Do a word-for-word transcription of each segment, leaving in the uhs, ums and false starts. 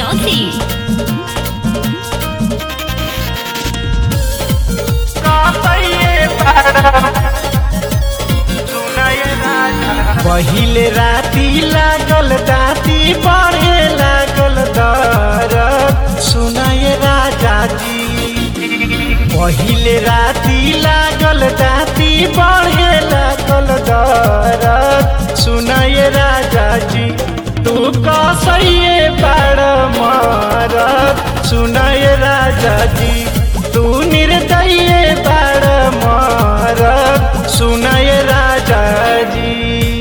चौधरी। पहिले राती लागल दाती बढ़े लागल दरद सुनाए राजा जी। पहिले राती लागल दाती बढ़े लागल दरद सुनाए राजा जी। तू कसैये बड़ मरद सुनाए राजा जी। तू निर्दयी बड़ मरद सुनाए राजा जी।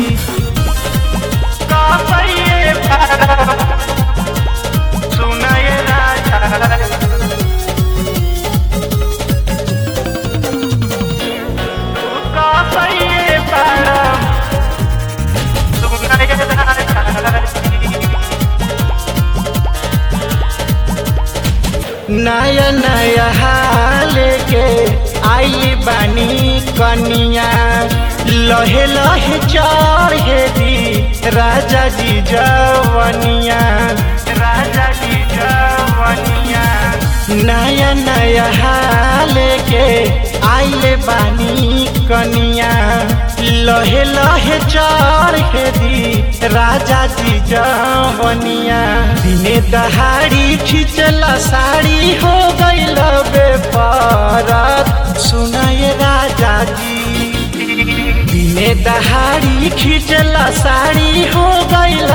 नया नया हाल के आई बानी कनिया लहे लहे चढ़े दी राजा जी जवनिया राजा जी जवनिया। नया नया हाल के आइले बानी कनिया लहे लहे चढ़े दी राजा जी जवनिया। दिने दहाड़ी खिंचला साड़ी हो गईल बेपरद सुनाए राजा जी। दिने दहाड़ी खिंचला साड़ी हो गईल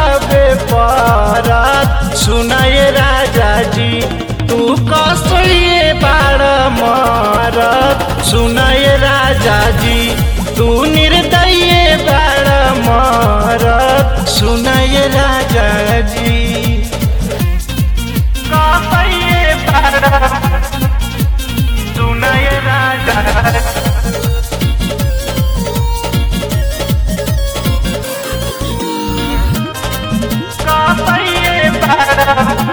बेपरद सुनाए राजा जी। तू कसैये बड़ मरद सुनाए राजा जी। तू निर्दयी बड़ मरद सुनाए राजा जी। कसैये बड़ सुनाए राजा कसैये बड़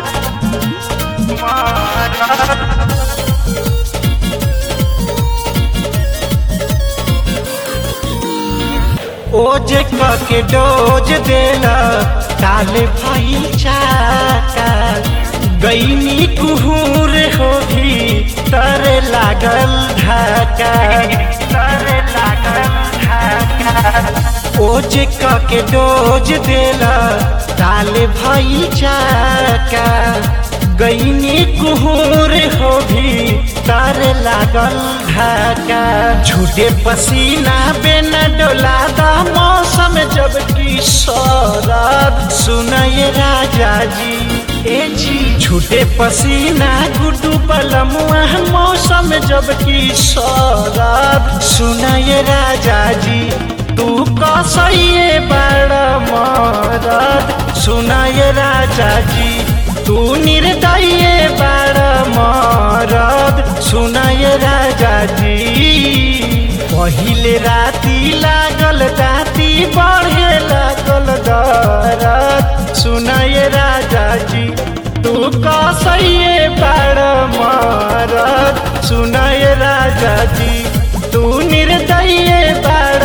ओज के डोज देला ताले भाई चाका गईनी कुहूर होगी तरे लागल ढाका तरे लागल ढाका। ओज के डोज देला ताले भाई चाका गईनी कुहूर होगी तारे लागल ढाका। झूठे पसीना बिना डोला दा मौसम जब की शरद सुनाए राजा जी। ए जी झूठे पसीना गुड्डू पलमुआ मौसम जब की शरद सुनाए राजा जी। तू कसैये बड़ मरद सुनाए राजा जी। तू निर्दयी बड़ मरद सुनाए राजा जी। पहिले राती लागल दाती बढ़े लागल दरद सुनाए राजा जी। तू कसैये बड़ मरद सुनाए राजा जी। तू निर्दयी बड़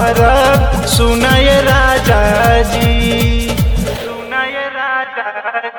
मरद सुनाए राजा जी सुनाए राजा।